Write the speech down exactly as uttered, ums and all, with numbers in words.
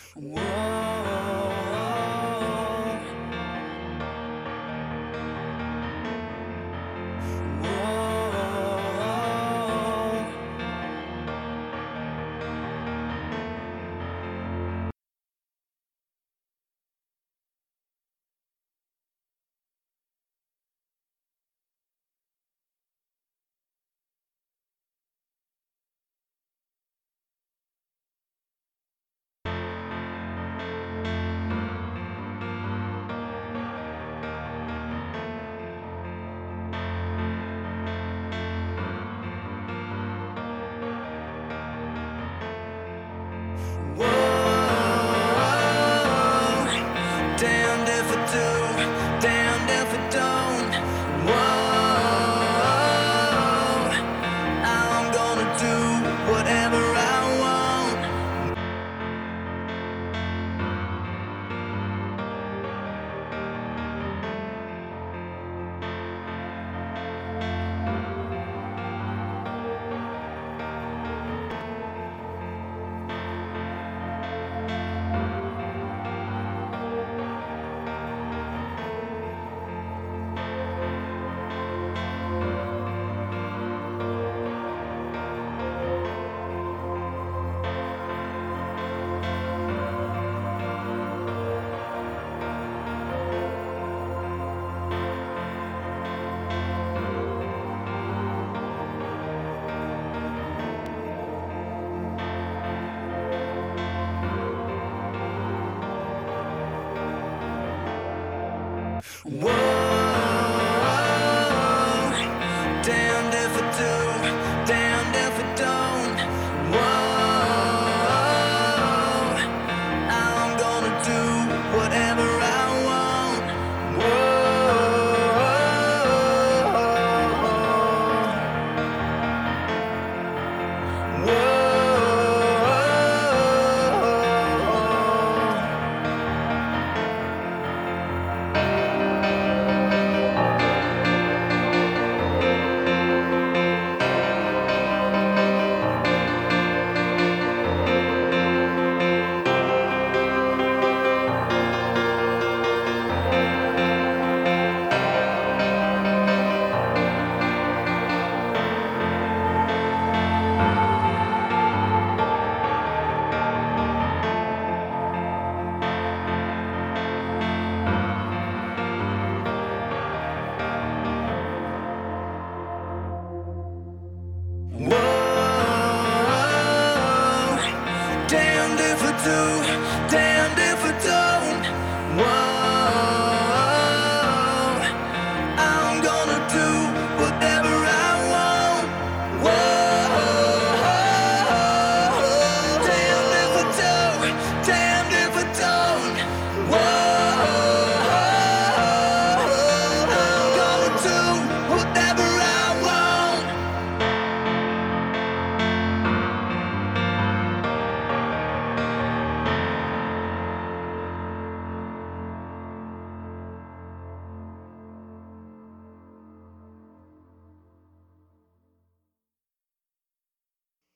Whoa. Damned if I do, damned if I don't. Whoa, I'm gonna do whatever I want. Whoa, damned if I do, damned if I don't. Whoa, I'm gonna do whatever I want. Whoa, whoa. Whoa, damned if I do,